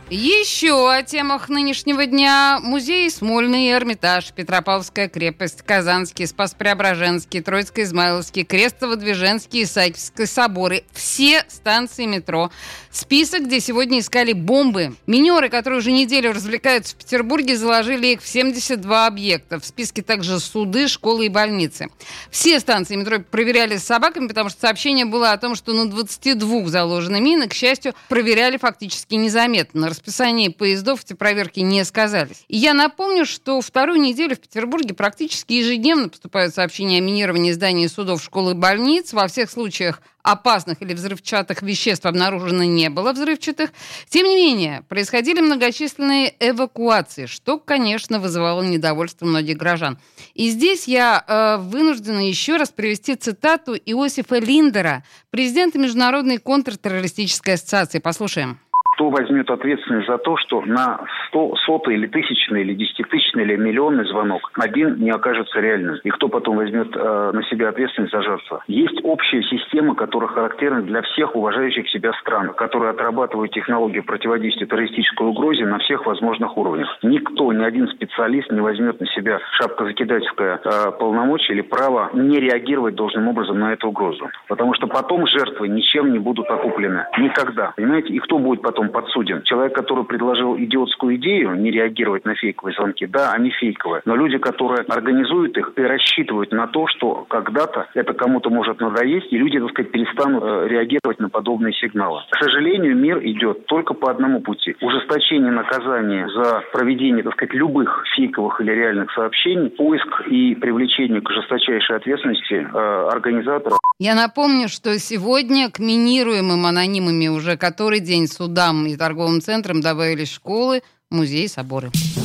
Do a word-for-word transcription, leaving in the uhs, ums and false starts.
Еще о темах нынешнего дня. Музей Смольный, Эрмитаж, Петропавловская крепость, Казанский, Спас-Преображенский, Троицко-Измайловский, Крестово-Движенский, Исаакиевский соборы. Все станции метро. Список, где сегодня искали бомбы. Минеры, которые уже неделю развлекаются в Петербурге, заложили их в семьдесят два объекта. В списке также суды, школы и больницы. Все станции метро проверяли с собаками, потому что сообщение было о том, что на двадцати двух заложены мины. К счастью, проверяли фактически незаметно. На расписании поездов эти проверки не сказались. И я напомню, что вторую неделю в Петербурге практически ежедневно поступают сообщения о минировании зданий судов, школ и больниц. Во всех случаях опасных или взрывчатых веществ обнаружено не было взрывчатых. Тем не менее, происходили многочисленные эвакуации, что, конечно, вызывало недовольство многих граждан. И здесь я э, вынуждена еще раз привести цитату Иосифа Линдера, президента Международной контртеррористической ассоциации. Послушаем. Кто возьмет ответственность за то, что на сто, сотый или тысячный, или десятитысячный, или миллионный звонок один не окажется реальным? И кто потом возьмет э, на себя ответственность за жертву? Есть общая система, которая характерна для всех уважающих себя стран, которые отрабатывают технологии противодействия террористической угрозе на всех возможных уровнях. Никто, ни один специалист не возьмет на себя шапкозакидательское э, полномочие или право не реагировать должным образом на эту угрозу. Потому что потом жертвы ничем не будут окуплены. Никогда. Понимаете? И кто будет потом подсуден? Человек, который предложил идиотскую идею не реагировать на фейковые звонки, да, они фейковые. Но люди, которые организуют их и рассчитывают на то, что когда-то это кому-то может надоесть, и люди, так сказать, перестанут э, реагировать на подобные сигналы. К сожалению, мир идет только по одному пути. Ужесточение наказания за проведение, так сказать, любых фейковых или реальных сообщений, поиск и привлечение к жесточайшей ответственности э, организаторов. Я напомню, что сегодня к минируемым анонимами уже который день судам и торговым центрам добавились школы, музеи, соборы.